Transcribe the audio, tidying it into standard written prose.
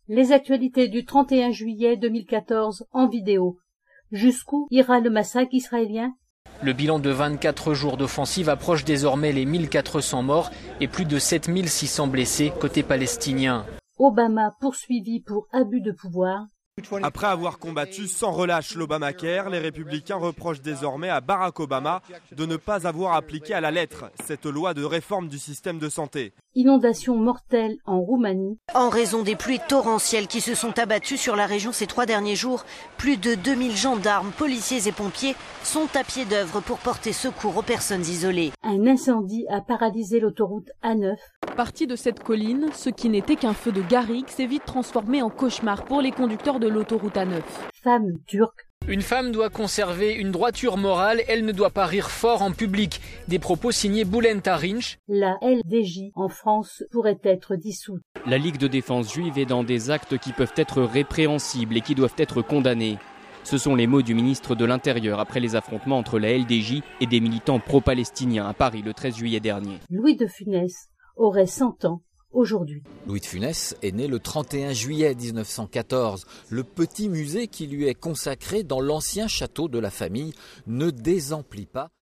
Les actualités du 31 juillet 2014 en vidéo. Jusqu'où ira le massacre israélien ? Le bilan de 24 jours d'offensive approche désormais les 1400 morts et plus de 7600 blessés côté palestinien. Obama poursuivi pour abus de pouvoir. Après avoir combattu sans relâche l'Obamacare, les républicains reprochent désormais à Barack Obama de ne pas avoir appliqué à la lettre cette loi de réforme du système de santé. Inondation mortelle en Roumanie. En raison des pluies torrentielles qui se sont abattues sur la région ces 3 derniers jours, plus de 2000 gendarmes, policiers et pompiers sont à pied d'œuvre pour porter secours aux personnes isolées. Un incendie a paralysé l'autoroute A9. Parti de cette colline, ce qui n'était qu'un feu de garrigue s'est vite transformé en cauchemar pour les conducteurs de l'autoroute A9. Femme turque. Une femme doit conserver une droiture morale, elle ne doit pas rire fort en public. Des propos signés Bülent Arınç. La LDJ en France pourrait être dissoute. La Ligue de défense juive est dans des actes qui peuvent être répréhensibles et qui doivent être condamnés. Ce sont les mots du ministre de l'Intérieur après les affrontements entre la LDJ et des militants pro-palestiniens à Paris le 13 juillet dernier. Louis de Funès aurait 100 ans aujourd'hui. Louis de Funès est né le 31 juillet 1914. Le petit musée qui lui est consacré dans l'ancien château de la famille ne désemplit pas.